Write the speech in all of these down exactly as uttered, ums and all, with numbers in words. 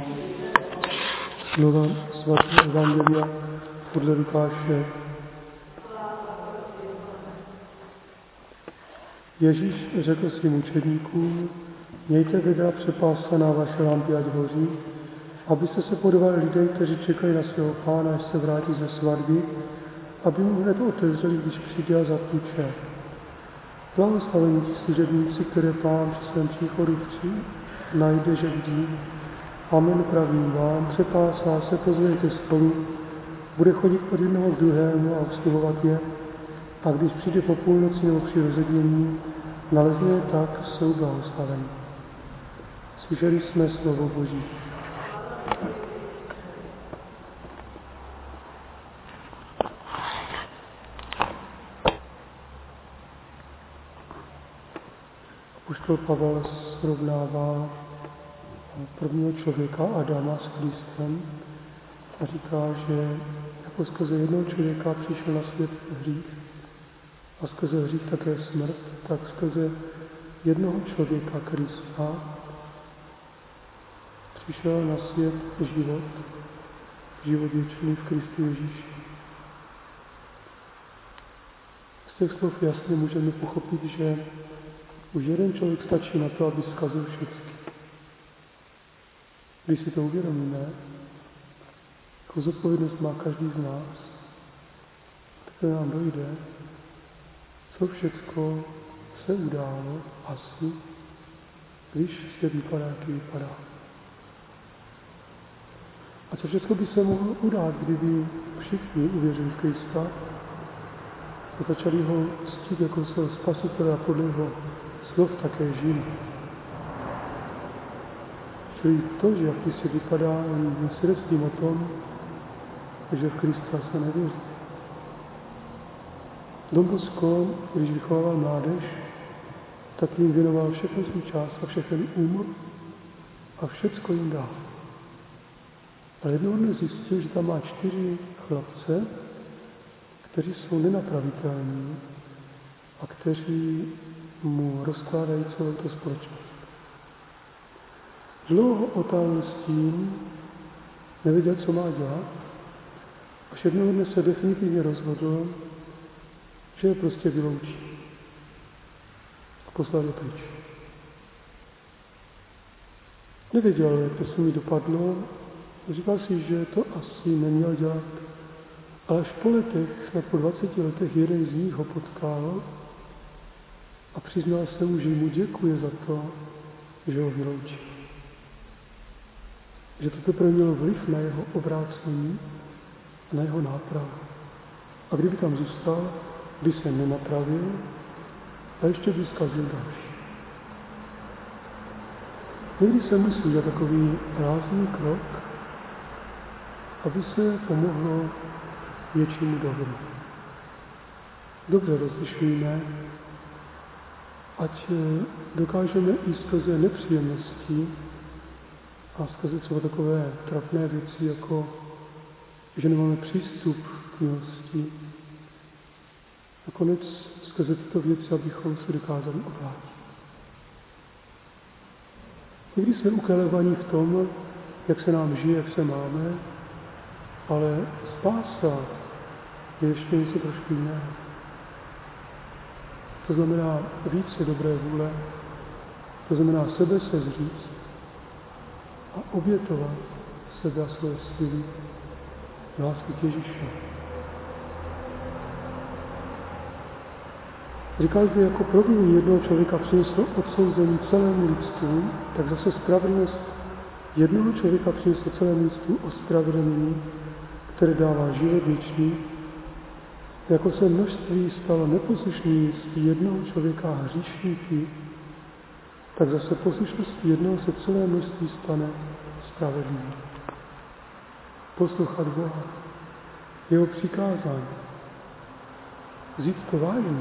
Slova svatého evangelia podle Lukáše. Ježíš řekl svým učedníkům: mějte vedra přepásaná vaše lampy, ať hoří, abyste se podávali lidem, kteří čekají na svého pána, až se vrátí ze svatby, aby mu hned otevřeli, když přijde a zatluče. Blahoslavení ti služebníci, které pán při svém příchodu při najde, že vidí. Amen, pravím vám, přepásá se, pozvějte spolu, bude chodit od jednoho k druhému a obsluhovat je, a když přijde po půlnoci nebo při rozednění, nalezne je tak, jsou blahoslavení. Slyšeli jsme slovo Boží. Apoštol Pavel srovnává prvního člověka Adama s Kristem a říká, že jako skrze jednoho člověka přišel na svět hřích a skrze hřích také smrt, tak skrze jednoho člověka Krista přišel na svět život, život věčný v Kristu Ježíši. Z těch slov jasně můžeme pochopit, že už jeden člověk stačí na to, aby zkazil všechny. Když si to uvědomíme, jakou zodpovědnost má každý z nás, tak nám dojde, co všecko se událo asi, když svět vypadá, jaký vypadá. A co všechno by se mohlo udát, kdyby všichni uvěřili v Krista a začali ho ctít jako svého spasitele a podle jeho slov také žít. Čili to, že jak ty si vypadá, jen svědectvím o tom, že v Krista se nevěří. Don Bosco, když vychovával mládež, tak jim věnoval všechno svůj čas a všechny úmor a všecko jim dal. A jednoho dne zjistil, že tam má čtyři chlapce, kteří jsou nenapravitelní a kteří mu rozkládají celou tu společnost. Dlouho otálel s tím, nevěděl, co má dělat, až jednoho dne se definitivně rozhodl, že je prostě vyloučí a poslal je pryč. Nevěděl, jak to s nimi dopadlo, říkal si, že to asi neměl dělat, ale až po letech, snad po dvaceti letech, jeden z nich ho potkal a přiznal se mu, že mu děkuje za to, že ho vyloučí. Že to teprve mělo vliv na jeho obrácení a na jeho nápravu. A kdyby tam zůstal, by se nenapravil a ještě by zkazil další. Někdy se musí dělat takový rázný krok, aby se pomohlo většímu dobru. Dobře rozlišujeme, ať dokážeme i skrze nepříjemnosti a skrze třeba takové trapné věci, jako že nemáme přístup k milosti. Nakonec skrze tyto věci, abychom se dokázali obrátit. Někdy jsme ukelovaní v tom, jak se nám žije, jak se máme, ale spása je ještě něco trošku jiného. To znamená více dobré vůle, to znamená sebe se zříct a obětovat sebe a svoje síly lásky k Ježíši. Říkal, že jako provinění jednoho člověka přineslo odsouzení celému lidstvu, tak zase spravedlnost jednoho člověka přineslo celému lidstvu ospravedlnění, které dává život věčný. Jako se množství stalo neposlušnými z jednoho člověka hříšníky, tak zase poslušností jednoho se celé množství stane spravedlivým. Poslouchat Boha, jeho přikázání, vzít to vážně,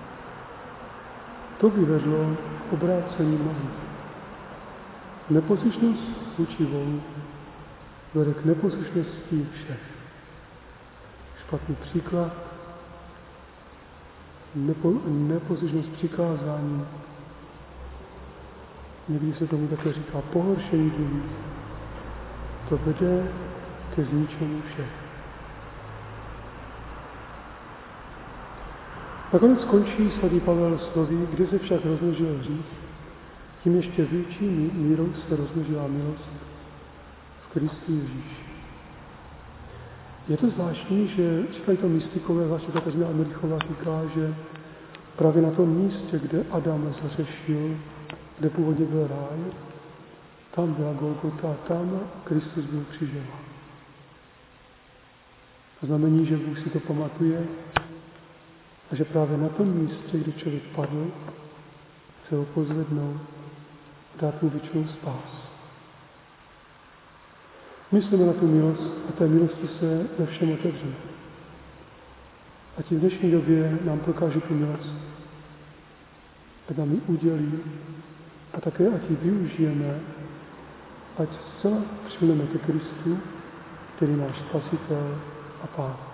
to by vedlo k obrácení mnohých. Neposlušnost vůči Bohu vede k neposlušnosti všech. Špatný příklad, nepo, neposlušnost přikázání, někdy se tomu také říká pohoršení druhých, to vede ke zničení všech. Nakonec končí svatý Pavel slovy, kde se však rozmnožil hřích, tím ještě větší mírou se rozmnožila milost v Kristu Ježíši. Je to zvláštní, že říkají to mystikové, zvláště Kateřina Americhová říká, že právě na tom místě, kde Adam zhřešil, kde původně byl ráj, tam byla Golgota, tam Kristus byl křižován. To znamení, že Bůh si to pamatuje a že právě na tom místě, kde člověk padl, chce ho pozvednout, dát mu věčnou spásu. Myslíme na tu milost a té milosti se ve všem otevřeme. A ti v dnešní době nám prokáže tu milost, ať nám ji udělí a také ať ji využijeme, ať zcela přilneme ke Kristu, který je náš Spasitel a Pán.